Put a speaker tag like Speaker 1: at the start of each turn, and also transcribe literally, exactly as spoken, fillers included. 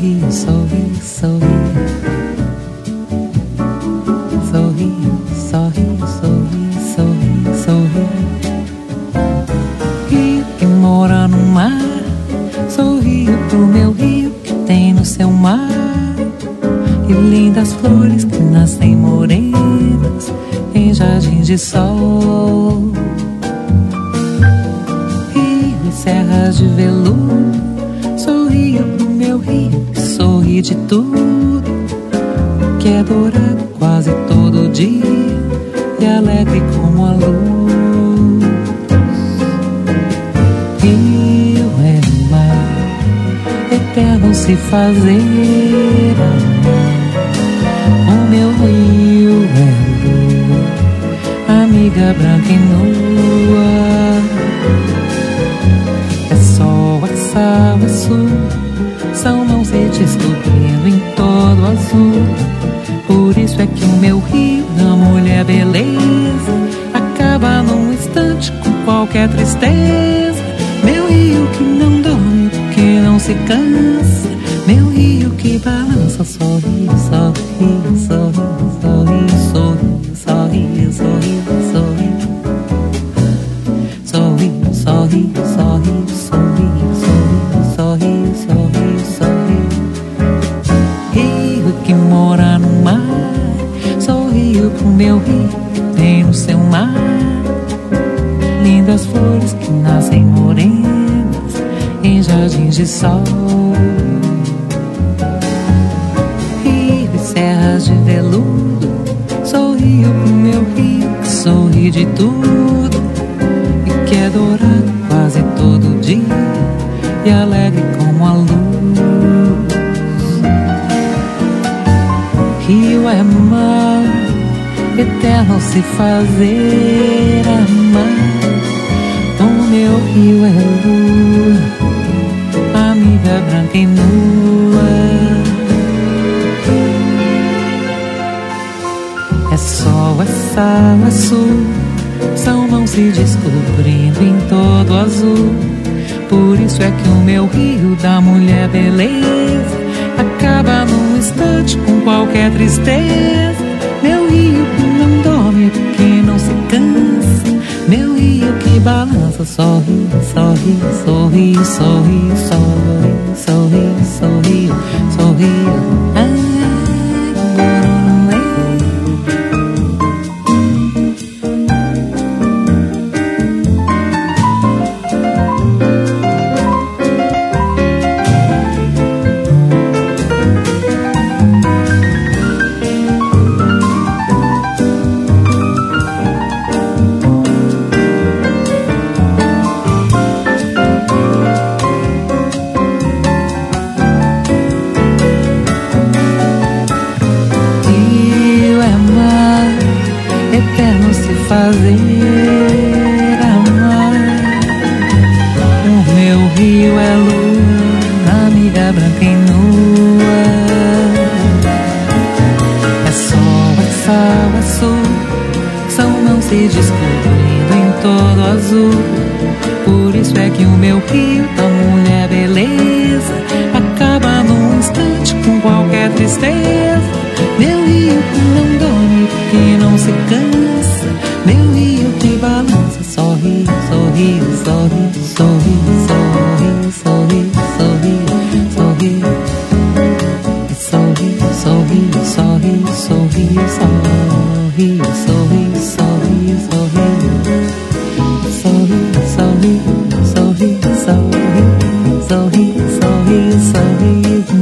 Speaker 1: sorri, sorri, sorri. Sorri, sorri, sorri, sorri, sorri. Rio que mora no mar, sorrio pro meu rio que tem no seu mar. E lindas flores que nascem morenas em jardins de sol. Rio e serras de veludo, sorrio pro meu rio que sorri de tudo, que é dourado quase todo dia e alegre como a luz. Rio é mar, eterno se fazer amar. O meu rio é lua, amiga branca e nua. É sol, é sal, é sul, são mãos se descobrindo em todo azul. Por isso é que o meu rio da mulher beleza acaba num instante com qualquer tristeza. Meu rio que não dorme, que não se cansa. Meu rio que balança, sorri, sorri, sorri, sorri, sorri, sorri, sorri, sorri. Sorri, sorri, sorri, sorri, sorri, sorri, sorri, sorri. Rio que mora no mar, sorrio pro meu rio que tem no seu mar. Lindas flores que nascem morenas em jardins de sol. Rio e serras de veludo, sorrio pro meu rio que sorri de tudo e que é dourado quase todo dia e alegre como a luz. Rio é mar, eterno se fazer amar. O meu rio é lua, amiga branca e nua. É sol, é sal, é sul, são mãos se descobrindo em todo azul. Por isso é que o meu rio da mulher beleza acaba num instante com qualquer tristeza. Meu rio que não dorme, que não se cansa. Meu rio que balança, sorri, sorri, sorri, sorri, sorri, sorri, sorri, sorri. Ah. Fazer amar. O meu rio é lua, amiga branca e nua. É sol, é sal, é sul, são mãos se descobrindo em todo azul. Por isso é que o meu rio da mulher beleza acaba num instante com qualquer tristeza. Meu rio que não dorme, que não se cansa. Meu rio que balança, sorri, sorri, sorri, sorri, sorri, sorri, sorri, sorri. Sorri, sorri, sorri, sorri, sorri, sorri, sorri, sorri. Sorri, sorri, sorri, sorri, sorri, sorri, sorri.